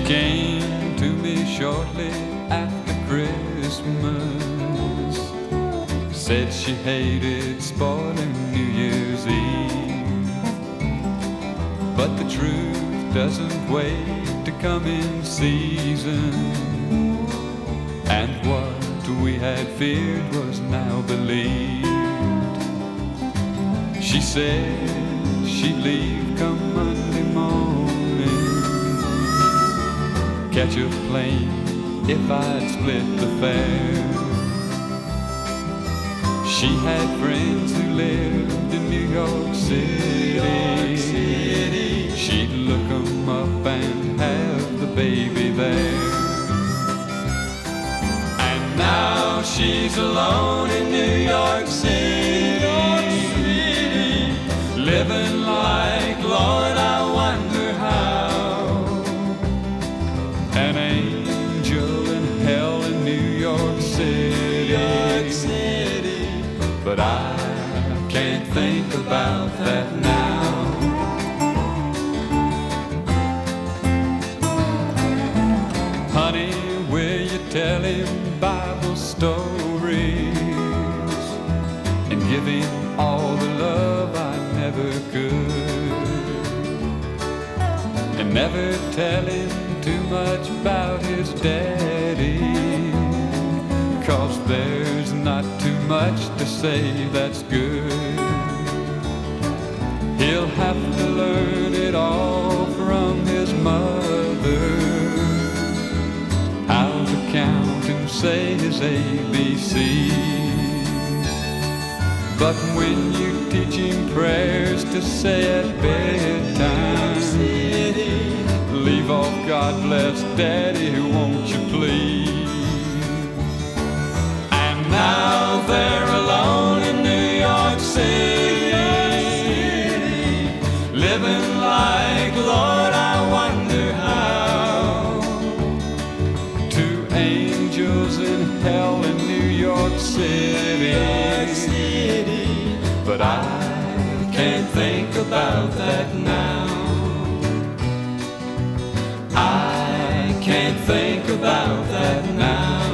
came to me shortly after Christmas. Said she hated spoiling New Year's Eve, but the truth doesn't wait to come in season, and what we had feared was now believed. She said she'd leave come Monday morning, catch a plane if I'd split the fare. She had friends who lived in New York City. She'd look 'em up and have the baby there. And now she's alone in New York City, living like, Lord, I wonder how. An angel in hell in New York City, but I can't think about that now. Honey, will you tell him Bible stories and give him all the love I never could, and never tell him too much about his daddy, 'cause there's not too much to say that's good. He'll have to learn it all from his mother, how to count and say his ABCs. But when you teach him prayers to say at bedtime, leave off God bless Daddy, won't you please? And now they're alone in New York City, living like, Lord, I wonder how. Two angels in hell in New York City, but I can't think about that now. I can't think about that now.